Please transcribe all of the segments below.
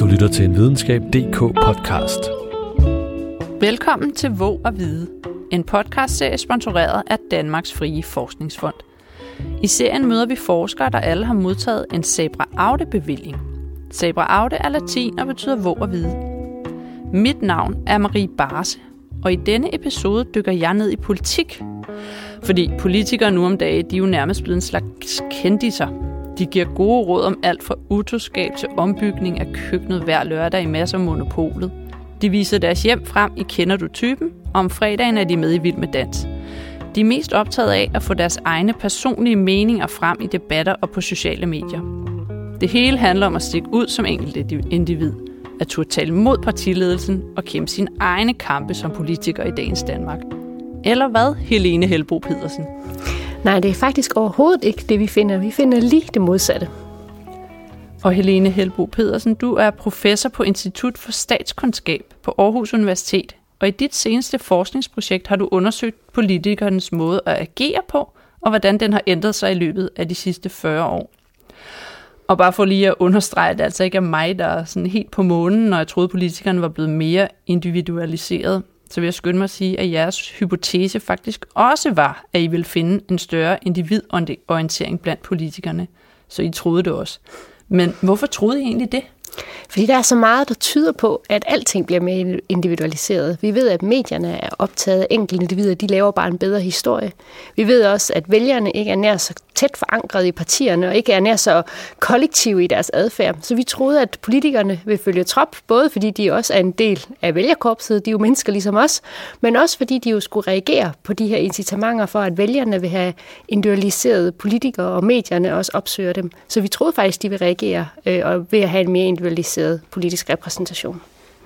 Du lytter til en Videnskab.dk podcast. Velkommen til Våg at Vide, en podcastserie sponsoreret af Danmarks Frie Forskningsfond. I serien møder vi forskere, der alle har modtaget en Sabra Aude-bevilling. Sabra Aude er latin og betyder våg at vide. Mit navn er Marie Barse, og i denne episode dykker jeg ned i politik. Fordi politikere nu om dagen, de er jo nærmest blevet en slags kendiser. De giver gode råd om alt fra utroskab til ombygning af køkkenet hver lørdag i masser af Monopolet. De viser deres hjem frem i Kender du typen, og om fredagen er de med i Vild med dans. De er mest optaget af at få deres egne personlige meninger frem i debatter og på sociale medier. Det hele handler om at stikke ud som enkelt individ, at turde tale mod partiledelsen og kæmpe sine egne kampe som politiker i dagens Danmark. Eller hvad, Helene Hellbo Pedersen? Nej, det er faktisk overhovedet ikke det, vi finder. Vi finder lige det modsatte. Og Helene Hellbo Pedersen, du er professor på Institut for Statskundskab på Aarhus Universitet. Og i dit seneste forskningsprojekt har du undersøgt politikernes måde at agere på, og hvordan den har ændret sig i løbet af de sidste 40 år. Og bare for lige at understrege, at det altså ikke er mig, der er sådan helt på månen, når jeg troede, politikerne var blevet mere individualiseret, så vil jeg skynde mig at sige, at jeres hypotese faktisk også var, at I ville finde en større individorientering blandt politikerne. Så I troede det også. Men hvorfor troede I egentlig det? Fordi der er så meget, der tyder på, at alting bliver mere individualiseret. Vi ved, at medierne er optaget af enkelte individer, de laver bare en bedre historie. Vi ved også, at vælgerne ikke er nær så tæt forankret i partierne, og ikke er nær så kollektive i deres adfærd. Så vi troede, at politikerne vil følge trop, både fordi de også er en del af vælgerkorpset, de er jo mennesker ligesom os, men også fordi de jo skulle reagere på de her incitamenter for, at vælgerne vil have individualiserede politikere, og medierne også opsøger dem. Så vi troede faktisk, de vil reagere og ved at have en mere individualiseret politisk repræsentation.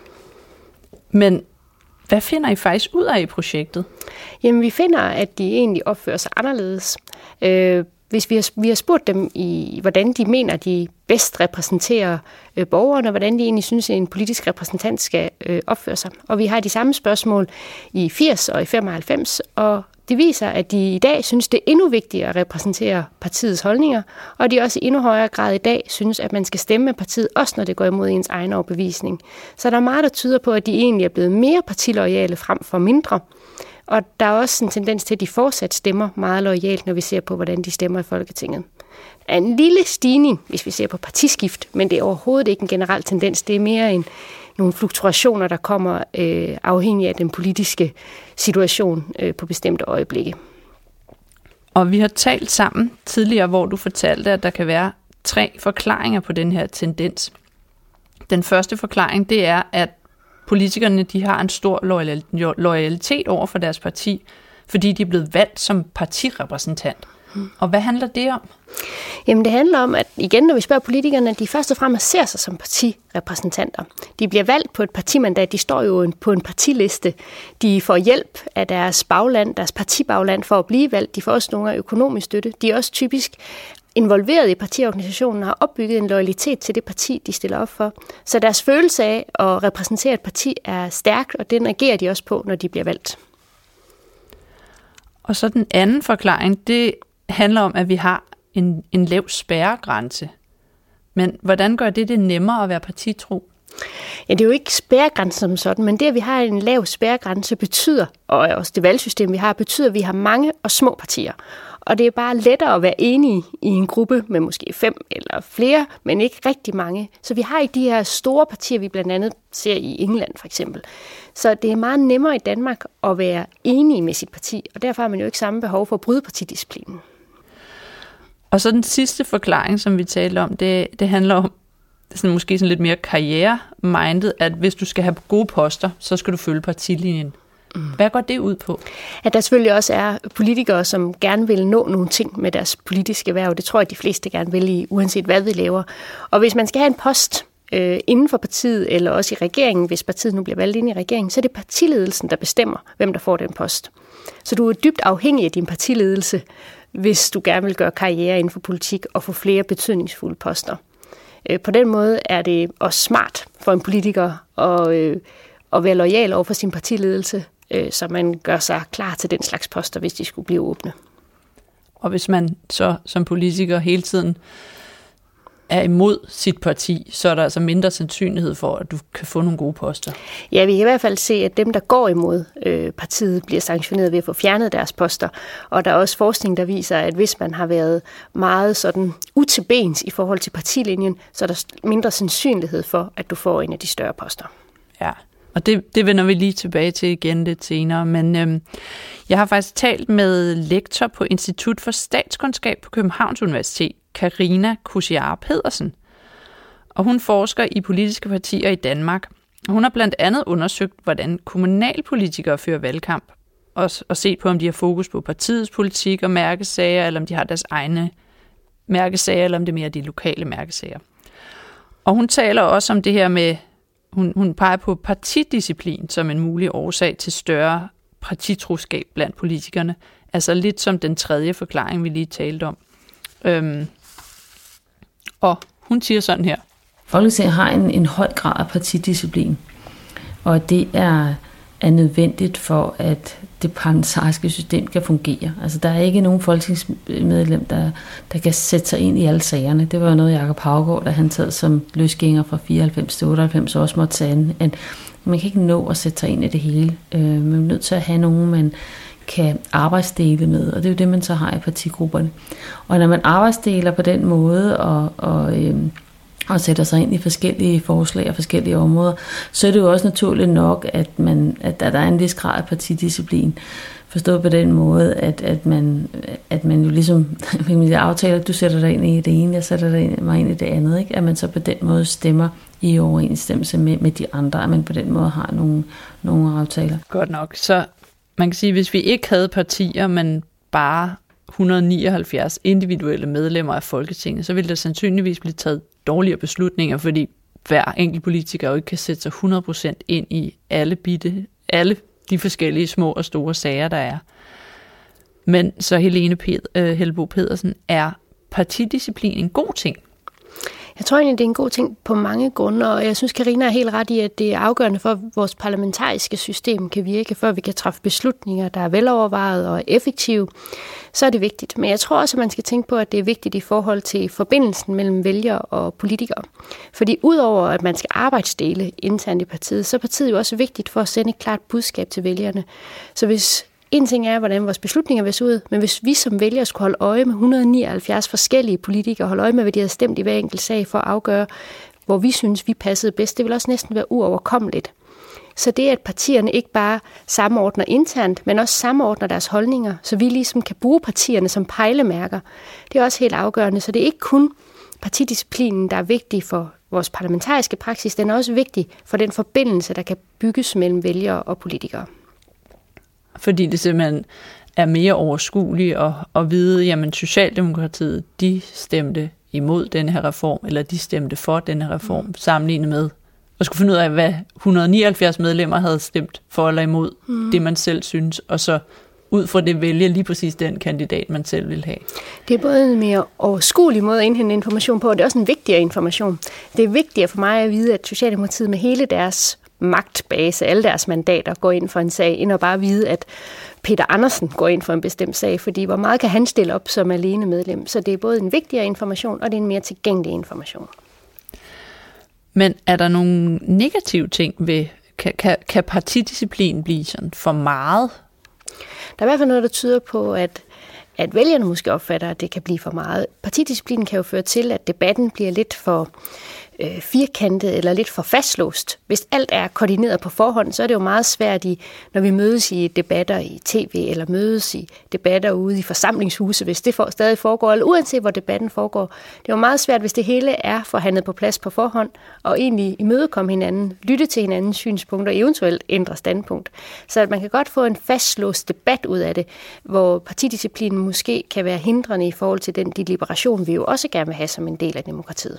Men hvad finder I faktisk ud af i projektet? Jamen, vi finder, at de egentlig opfører sig anderledes. Hvis vi har spurgt dem i, hvordan de mener, de bedst repræsenterer borgerne, og hvordan de egentlig synes, at en politisk repræsentant skal opføre sig. Og vi har de samme spørgsmål i 80 og i 95, og det viser, at de i dag synes, det er endnu vigtigere at repræsentere partiets holdninger, og de også i endnu højere grad i dag synes, at man skal stemme med partiet, også når det går imod ens egen overbevisning. Så der er meget, der tyder på, at de egentlig er blevet mere partiloyale frem for mindre. Og der er også en tendens til, at de fortsat stemmer meget loyalt, når vi ser på, hvordan de stemmer i Folketinget. Der er en lille stigning, hvis vi ser på partiskift, men det er overhovedet ikke en generel tendens. Det er mere nogle fluktuationer, der kommer afhængig af den politiske situation på bestemte øjeblikke. Og vi har talt sammen tidligere, hvor du fortalte, at der kan være 3 forklaringer på den her tendens. Den første forklaring, det er, at politikerne de har en stor loyalitet over for deres parti, fordi de er blevet valgt som partirepræsentant. Og hvad handler det om? Jamen det handler om, at igen, når vi spørger politikerne, at de først og fremmest ser sig som partirepræsentanter. De bliver valgt på et partimandat, de står jo på en partiliste. De får hjælp af deres bagland, deres partibagland for at blive valgt. De får også nogle økonomisk støtte. De er også typisk involveret i partiorganisationen og har opbygget en loyalitet til det parti, de stiller op for. Så deres følelse af at repræsentere et parti er stærk, og den agerer de også på, når de bliver valgt. Og så den anden forklaring, det handler om, at vi har en lav spærregrænse. Men hvordan gør det nemmere at være partitro? Ja, det er jo ikke spærregrænsen som sådan, men det, at vi har en lav spærregrænse, betyder, og også det valgsystem, vi har, betyder, at vi har mange og små partier. Og det er bare lettere at være enige i en gruppe med måske 5 eller flere, men ikke rigtig mange. Så vi har ikke de her store partier, vi blandt andet ser i England for eksempel. Så det er meget nemmere i Danmark at være enige med sit parti, og derfor har man jo ikke samme behov for at bryde partidisciplinen. Og så den sidste forklaring, som vi talte om, det handler om sådan, måske sådan lidt mere karriere-minded, at hvis du skal have gode poster, så skal du følge partilinjen. Hvad går det ud på? At der selvfølgelig også er politikere, som gerne vil nå nogle ting med deres politiske værv. Det tror jeg, de fleste gerne vil, uanset hvad vi laver. Og hvis man skal have en post inden for partiet, eller også i regeringen, hvis partiet nu bliver valgt ind i regeringen, så er det partiledelsen, der bestemmer, hvem der får den post. Så du er dybt afhængig af din partiledelse, hvis du gerne vil gøre karriere inden for politik og få flere betydningsfulde poster. På den måde er det også smart for en politiker at være loyal over for sin partiledelse, så man gør sig klar til den slags poster, hvis de skulle blive åbne. Og hvis man så som politiker hele tiden er imod sit parti, så er der altså mindre sandsynlighed for, at du kan få nogle gode poster. Ja, vi kan i hvert fald se, at dem, der går imod partiet, bliver sanktioneret ved at få fjernet deres poster. Og der er også forskning, der viser, at hvis man har været meget sådan utilbens i forhold til partilinjen, så er der mindre sandsynlighed for, at du får en af de større poster. Ja, og det vender vi lige tilbage til igen lidt senere. Men jeg har faktisk talt med lektor på Institut for Statskundskab på Københavns Universitet, Karina Kusiar Pedersen. Og hun forsker i politiske partier i Danmark. Hun har blandt andet undersøgt, hvordan kommunalpolitikere fører valgkamp, og set på, om de har fokus på partiets politik og mærkesager, eller om de har deres egne mærkesager, eller om det er mere de lokale mærkesager. Og hun taler også om det her med, hun peger på partidisciplin som en mulig årsag til større partitroskab blandt politikerne. Altså lidt som den tredje forklaring, vi lige talte om. Og hun siger sådan her. Folketinget har en høj grad af partidisciplin, og det er nødvendigt for, at det parlamentariske system kan fungere. Altså, der er ikke nogen folketingsmedlem, der kan sætte sig ind i alle sagerne. Det var jo noget, Jakob Haugaard, da han sad som løsgænger fra 94 til 98, også måtte sige, at man kan ikke nå at sætte sig ind i det hele. Man er nødt til at have nogen, man kan arbejdsdele med, og det er jo det, man så har i partigrupperne. Og når man arbejdsdeler på den måde, og sætter sig ind i forskellige forslag og forskellige områder, så er det jo også naturligt nok, at der er en vis grad af partidisciplin. Forstået på den måde, at man jo ligesom aftaler, at du sætter dig ind i det ene, jeg sætter mig ind i det andet, ikke? At man så på den måde stemmer i overensstemmelse med de andre, at man på den måde har nogle aftaler. Godt nok. Så man kan sige, at hvis vi ikke havde partier, men bare 179 individuelle medlemmer af Folketinget, så ville der sandsynligvis blive taget dårligere beslutninger, fordi hver enkelt politiker jo ikke kan sætte sig 100% ind i alle de forskellige små og store sager, der er. Men så Helene Hellebo Pedersen, er partidisciplin en god ting? Jeg tror egentlig, det er en god ting på mange grunde, og jeg synes, Karina er helt ret i, at det er afgørende for, at vores parlamentariske system kan virke, før vi kan træffe beslutninger, der er velovervejet og effektive. Så er det vigtigt. Men jeg tror også, at man skal tænke på, at det er vigtigt i forhold til forbindelsen mellem vælgere og politikere. Fordi udover at man skal arbejdsdele internt i partiet, så er partiet jo også vigtigt for at sende et klart budskab til vælgerne. Så hvis en ting er, hvordan vores beslutninger vil se ud, men hvis vi som vælgere skulle holde øje med 179 forskellige politikere, holde øje med, hvad de har stemt i hver enkelt sag for at afgøre, hvor vi synes, vi passede bedst, det vil også næsten være uoverkommeligt. Så det, at partierne ikke bare samordner internt, men også samordner deres holdninger, så vi ligesom kan bruge partierne som pejlemærker, det er også helt afgørende. Så det er ikke kun partidisciplinen, der er vigtig for vores parlamentariske praksis, den er også vigtig for den forbindelse, der kan bygges mellem vælgere og politikere. Fordi det simpelthen er mere overskueligt at vide, jamen Socialdemokratiet, de stemte imod denne her reform, eller de stemte for denne her reform, sammenlignet med at skulle finde ud af, hvad 179 medlemmer havde stemt for eller imod det, man selv synes, og så ud fra det vælge lige præcis den kandidat, man selv vil have. Det er både en mere overskuelig måde at indhente information på, og det er også en vigtigere information. Det er vigtigere for mig at vide, at Socialdemokratiet med hele deres magtbase, alle deres mandater, går ind for en sag, end at bare vide, at Peter Andersen går ind for en bestemt sag, fordi hvor meget kan han stille op som alene medlem? Så det er både en vigtigere information, og det er en mere tilgængelig information. Men er der nogle negative ting ved, kan partidisciplin blive sådan for meget? Der er i hvert fald noget, der tyder på, at vælgerne måske opfatter, at det kan blive for meget. Partidisciplinen kan jo føre til, at debatten bliver lidt for firkantet eller lidt for fastlåst. Hvis alt er koordineret på forhånd, så er det jo meget svært, når vi mødes i debatter i tv eller mødes i debatter ude i forsamlingshuse, hvis det stadig foregår, eller uanset hvor debatten foregår. Det er jo meget svært, hvis det hele er forhandlet på plads på forhånd, og egentlig imødekomme hinanden, lytte til hinandens synspunkter og eventuelt ændre standpunkt. Så at man kan godt få en fastlåst debat ud af det, hvor partidisciplinen måske kan være hindrende i forhold til den deliberation, vi jo også gerne vil have som en del af demokratiet.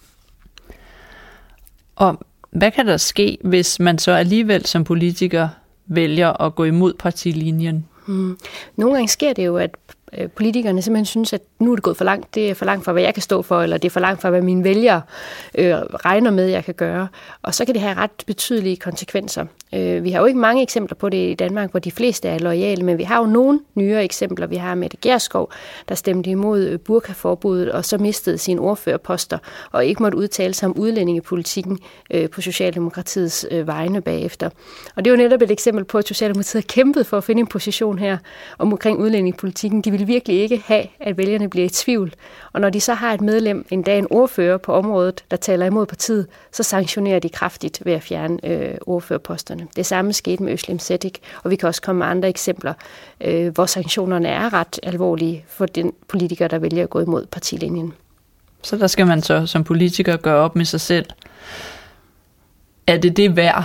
Og hvad kan der ske, hvis man så alligevel som politiker vælger at gå imod partilinjen? Nogle gange sker det jo, at politikerne simpelthen synes, at nu er det gået for langt. Det er for langt fra, hvad jeg kan stå for, eller det er for langt fra, hvad mine vælgere regner med, jeg kan gøre. Og så kan det have ret betydelige konsekvenser. Vi har jo ikke mange eksempler på det i Danmark, hvor de fleste er loyale, men vi har jo nogle nyere eksempler. Vi har Mette Gjerskov, der stemte imod burkaforbuddet og så mistede sine ordførerposter og ikke måtte udtale sig om udlændingepolitikken på Socialdemokratiets vegne bagefter. Og det er jo netop et eksempel på, at Socialdemokratiet har kæmpet for at finde en position her omkring udlændingepolitikken. De vil virkelig ikke have, at vælgerne bliver i tvivl. Og når de så har et medlem, endda en ordfører på området, der taler imod partiet, så sanktionerer de kraftigt ved at fjerne ordførerposterne. Det samme skete med Özlem Cekic, og vi kan også komme med andre eksempler, hvor sanktionerne er ret alvorlige for den politiker, der vælger at gå imod partilinjen. Så der skal man så som politiker gøre op med sig selv. Er det værd?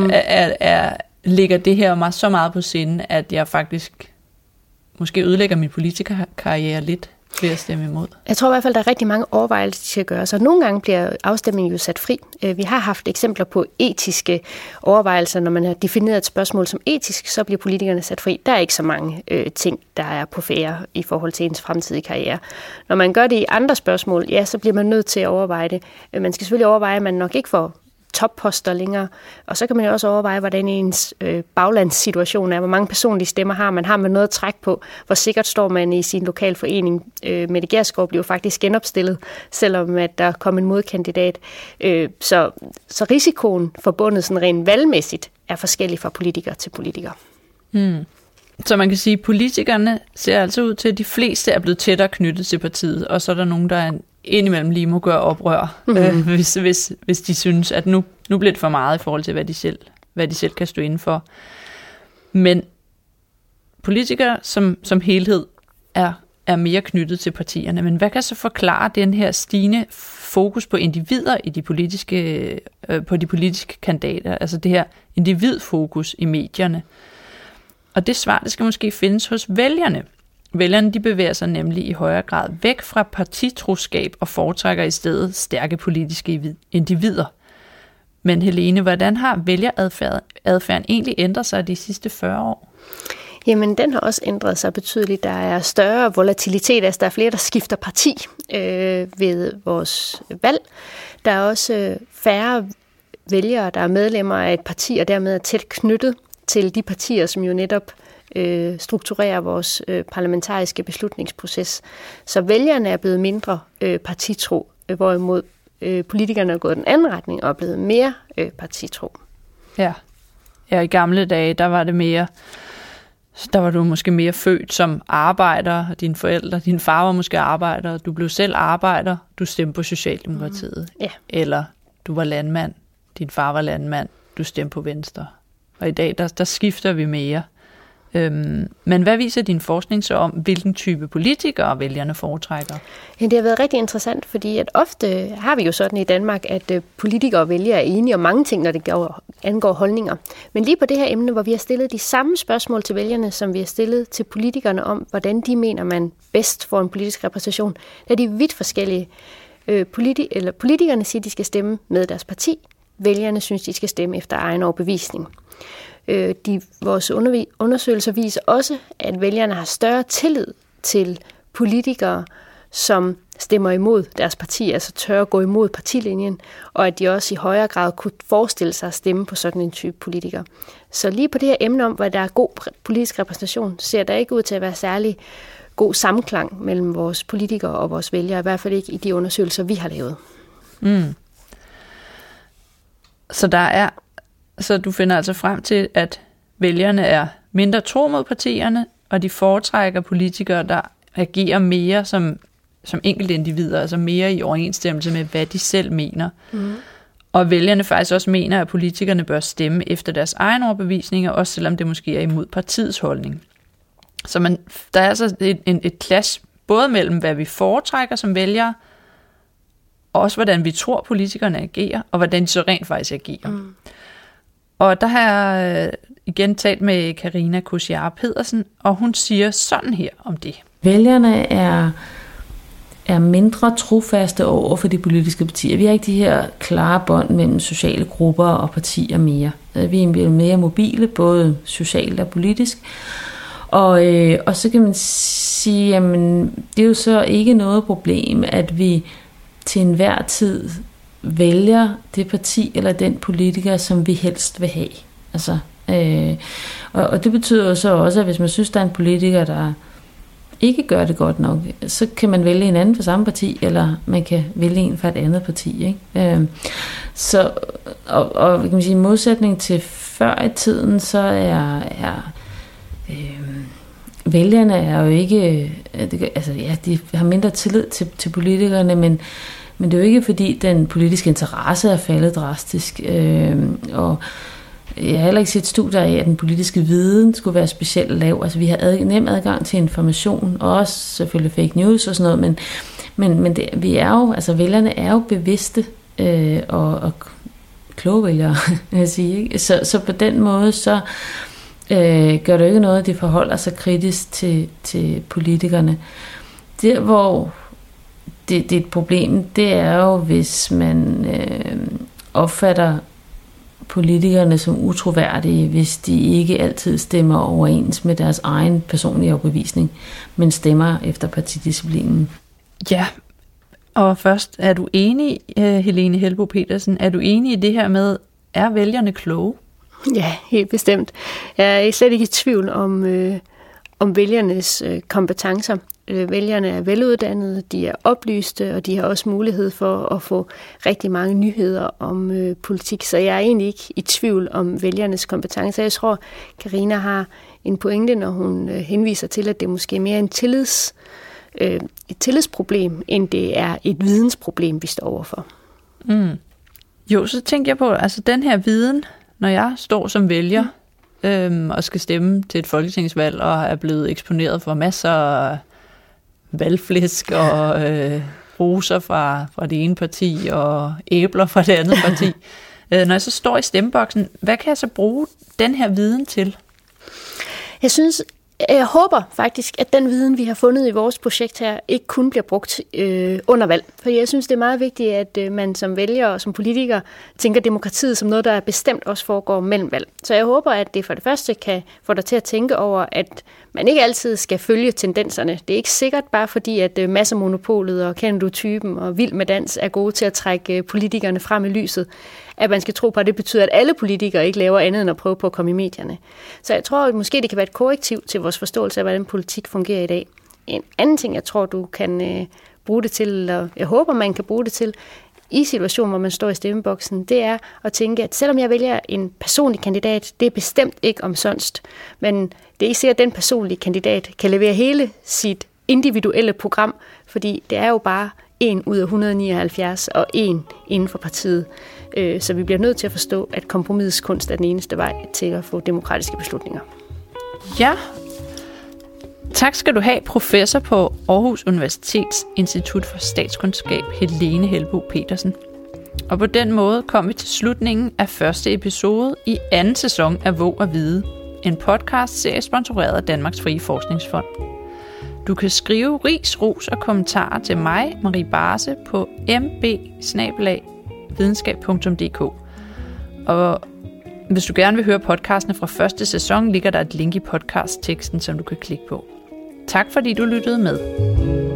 Ligger det her mig så meget på sinde, at jeg faktisk måske ødelægger min politikerkarriere lidt ved at stemme imod? Jeg tror i hvert fald, der er rigtig mange overvejelser, de skal gøre. Så nogle gange bliver afstemningen jo sat fri. Vi har haft eksempler på etiske overvejelser. Når man har defineret et spørgsmål som etisk, så bliver politikerne sat fri. Der er ikke så mange ting, der er på færde i forhold til ens fremtidige karriere. Når man gør det i andre spørgsmål, ja, så bliver man nødt til at overveje det. Man skal selvfølgelig overveje, at man nok ikke får topposter længere. Og så kan man jo også overveje, hvordan ens baglandssituation er, hvor mange personlige stemmer har man noget at trække på, hvor sikkert står man i sin lokalforening. Mette Gjerskov blev faktisk genopstillet, selvom at der kom en modkandidat. Så risikoen forbundet sådan rent valgmæssigt er forskellig fra politiker til politiker. Så man kan sige, at politikerne ser altså ud til, at de fleste er blevet tættere knyttet til partiet, og så er der nogen, der indimellem lige må gøre oprør, hvis de synes, at nu bliver det for meget i forhold til, hvad de selv kan stå inden for. Men politikere som helhed er mere knyttet til partierne. Men hvad kan så forklare den her stigende fokus på individer i på de politiske kandidater, altså det her individfokus i medierne? Og det svar, det skal måske findes hos vælgerne. Vælgerne, de bevæger sig nemlig i højere grad væk fra partitroskab og foretrækker i stedet stærke politiske individer. Men Helene, hvordan har vælgeradfærden egentlig ændret sig de sidste 40 år? Jamen, den har også ændret sig betydeligt. Der er større volatilitet, altså der er flere, der skifter parti ved vores valg. Der er også færre vælgere, der er medlemmer af et parti, og dermed er tæt knyttet til de partier, som jo netop strukturerer vores parlamentariske beslutningsproces. Så vælgerne er blevet mindre partitro, hvorimod politikerne er gået den anden retning og er blevet mere partitro. Ja, i gamle dage, der var du måske mere født som arbejder, dine forældre, din far var måske arbejder, du blev selv arbejder, du stemte på Socialdemokratiet. Eller du var landmand, din far var landmand, du stemte på Venstre. Og i dag, der skifter vi mere. Men hvad viser din forskning så om, hvilken type politikere vælgerne foretrækker? Ja, det har været rigtig interessant, fordi at ofte har vi jo sådan i Danmark, at politikere og vælgere er enige om mange ting, når det angår holdninger. Men lige på det her emne, hvor vi har stillet de samme spørgsmål til vælgerne, som vi har stillet til politikerne om, hvordan de mener, man bedst får en politisk repræsentation, der er de vidt forskellige. Politikerne siger, at de skal stemme med deres parti. Vælgerne synes, de skal stemme efter egen overbevisning. Vores undersøgelser viser også, at vælgerne har større tillid til politikere, som stemmer imod deres parti, altså tør at gå imod partilinjen, og at de også i højere grad kunne forestille sig at stemme på sådan en type politiker. Så lige på det her emne om, hvad der er god politisk repræsentation, ser der ikke ud til at være særlig god samklang mellem vores politikere og vores vælgere, i hvert fald ikke i de undersøgelser, vi har lavet. Så du finder altså frem til, at vælgerne er mindre tro mod partierne, og de foretrækker politikere, der agerer mere som enkelte individer, altså mere i overensstemmelse med, hvad de selv mener. Og vælgerne faktisk også mener, at politikerne bør stemme efter deres egen overbevisninger, også selvom det måske er imod partiets holdning. Så der er altså et clash, både mellem, hvad vi foretrækker som vælgere, og også hvordan vi tror, politikerne agerer, og hvordan de så rent faktisk agerer. Og der har jeg igen talt med Karina Kosiara Pedersen, og hun siger sådan her om det. Vælgerne er mindre trofaste over for de politiske partier. Vi har ikke de her klare bånd mellem sociale grupper og partier mere. Vi er mere mobile, både socialt og politisk. Og så kan man sige, jamen det er jo så ikke noget problem, at vi til enhver tid vælger det parti eller den politiker, som vi helst vil have. Altså, og det betyder jo så også, at hvis man synes, der er en politiker, der ikke gør det godt nok, så kan man vælge en anden fra samme parti, eller man kan vælge en fra et andet parti, ikke? Så, og kan man sige, i modsætning til før i tiden, så vælgerne er jo ikke, altså ja, de har mindre tillid til politikerne, men det er jo ikke fordi den politiske interesse er faldet drastisk, og jeg har heller ikke set studier af, at den politiske viden skulle være specielt lav. Altså vi har nem adgang til information, og også selvfølgelig fake news og sådan noget, men vi er jo, altså vælgerne er jo bevidste og kloge vælgere, vil jeg sige, ikke? Så på den måde, så gør det ikke noget, at de forholder sig kritisk til politikerne. Der, hvor det er et problem, det er jo, hvis man opfatter politikerne som utroværdige, hvis de ikke altid stemmer overens med deres egen personlige overbevisning, men stemmer efter partidisciplinen. Ja, og først, er du enig, Helene Hellbo Petersen, er du enig i det her med, er vælgerne kloge? Ja, helt bestemt. Jeg er slet ikke i tvivl om vælgernes kompetencer. Vælgerne er veluddannede, de er oplyste, og de har også mulighed for at få rigtig mange nyheder om politik. Så jeg er egentlig ikke i tvivl om vælgernes kompetencer. Jeg tror, Karina har en pointe, når hun henviser til, at det måske er mere et tillidsproblem, end det er et vidensproblem, vi står overfor. Mm. Jo, så tænker jeg på, altså den her viden, når jeg står som vælger og skal stemme til et folketingsvalg og er blevet eksponeret for masser af valgflæsk og roser fra det ene parti og æbler fra det andet parti. Når jeg så står i stemmeboksen, hvad kan jeg så bruge den her viden til? Jeg håber faktisk, at den viden, vi har fundet i vores projekt her, ikke kun bliver brugt under valg. For jeg synes, det er meget vigtigt, at man som vælger og som politiker tænker demokratiet som noget, der bestemt også foregår mellem valg. Så jeg håber, at det for det første kan få dig til at tænke over, at man ikke altid skal følge tendenserne. Det er ikke sikkert bare fordi, at massemonopolet og kender du typen og Vild med Dans er gode til at trække politikerne frem i lyset, at man skal tro på, at det betyder, at alle politikere ikke laver andet end at prøve på at komme i medierne. Så jeg tror, at måske det kan være et korrektiv til vores forståelse af, hvordan politik fungerer i dag. En anden ting, jeg tror, du kan bruge det til, eller jeg håber, man kan bruge det til, i situationen, hvor man står i stemmeboksen, det er at tænke, at selvom jeg vælger en personlig kandidat, det er bestemt ikke omsonst, men det er ikke sikkert, at den personlige kandidat kan levere hele sit individuelle program, fordi det er jo bare 1 ud af 179 og 1 inden for partiet. Så vi bliver nødt til at forstå, at kompromisets kunst er den eneste vej til at få demokratiske beslutninger. Ja. Tak skal du have, professor på Aarhus Universitets Institut for Statskundskab, Helene Hellbo Petersen. Og på den måde kom vi til slutningen af første episode i anden sæson af Våg at Vide, en podcast-serie sponsoreret af Danmarks Frie Forskningsfond. Du kan skrive ris, ros og kommentarer til mig, Marie Barse, på mb@videnskab.dk. Og hvis du gerne vil høre podcastene fra første sæson, ligger der et link i podcastteksten, som du kan klikke på. Tak fordi du lyttede med.